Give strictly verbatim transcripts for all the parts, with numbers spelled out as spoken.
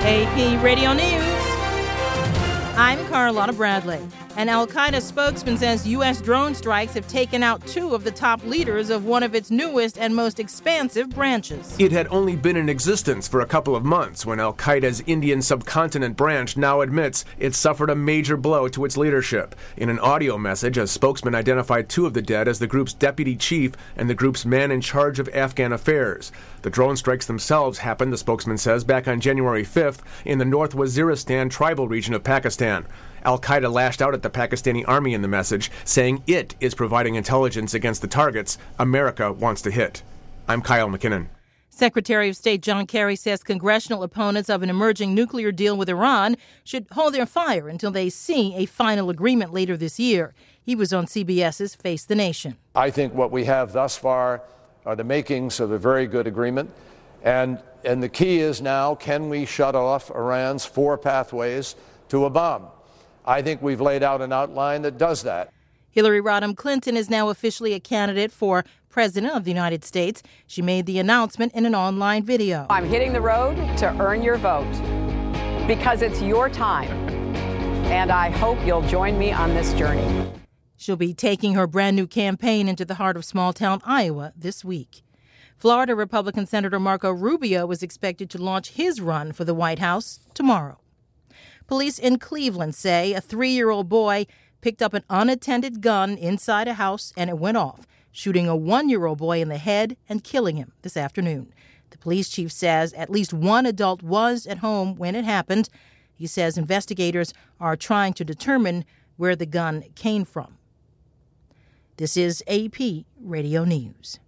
A P Radio News. I'm Carlotta Bradley. An al-Qaeda spokesman says U S drone strikes have taken out two of the top leaders of one of its newest and most expansive branches. It had only been in existence for a couple of months when al-Qaeda's Indian subcontinent branch now admits it suffered a major blow to its leadership. In an audio message, a spokesman identified two of the dead as the group's deputy chief and the group's man in charge of Afghan affairs. The drone strikes themselves happened, the spokesman says, back on January fifth in the North Waziristan tribal region of Pakistan. Al-Qaeda lashed out at the Pakistani army in the message, saying it is providing intelligence against the targets America wants to hit. I'm Kyle McKinnon. Secretary of State John Kerry says congressional opponents of an emerging nuclear deal with Iran should hold their fire until they see a final agreement later this year. He was on CBS's Face the Nation. I think what we have thus far are the makings of a very good agreement. And, and the key is now, can we shut off Iran's four pathways to a bomb? I think we've laid out an outline that does that. Hillary Rodham Clinton is now officially a candidate for President of the United States. She made the announcement in an online video. I'm hitting the road to earn your vote because it's your time, and I hope you'll join me on this journey. She'll be taking her brand new campaign into the heart of small-town Iowa this week. Florida Republican Senator Marco Rubio is expected to launch his run for the White House tomorrow. Police in Cleveland say a three-year-old boy picked up an unattended gun inside a house and it went off, shooting a one-year-old boy in the head and killing him this afternoon. The police chief says at least one adult was at home when it happened. He says investigators are trying to determine where the gun came from. This is A P Radio News.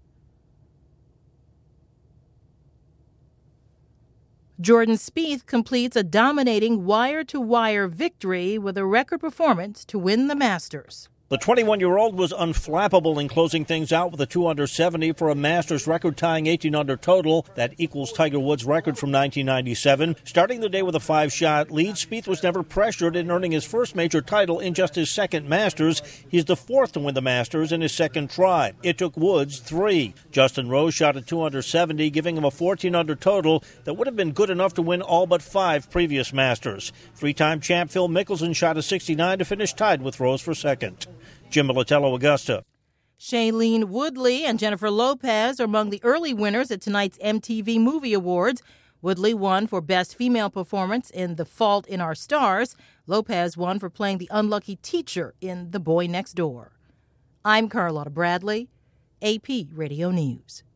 Jordan Spieth completes a dominating wire-to-wire victory with a record performance to win the Masters. The twenty-one-year-old was unflappable in closing things out with a two under seventy for a Masters record-tying eighteen under total. That equals Tiger Woods' record from nineteen ninety-seven. Starting the day with a five-shot lead, Spieth was never pressured in earning his first major title in just his second Masters. He's the fourth to win the Masters in his second try. It took Woods three. Justin Rose shot a two under seventy, giving him a fourteen under total that would have been good enough to win all but five previous Masters. Three-time champ Phil Mickelson shot a sixty-nine to finish tied with Rose for second. Jim Militello, Augusta. Shailene Woodley and Jennifer Lopez are among the early winners at tonight's M T V Movie Awards. Woodley won for Best Female Performance in The Fault in Our Stars. Lopez won for playing the unlucky teacher in The Boy Next Door. I'm Carlotta Bradley, A P Radio News.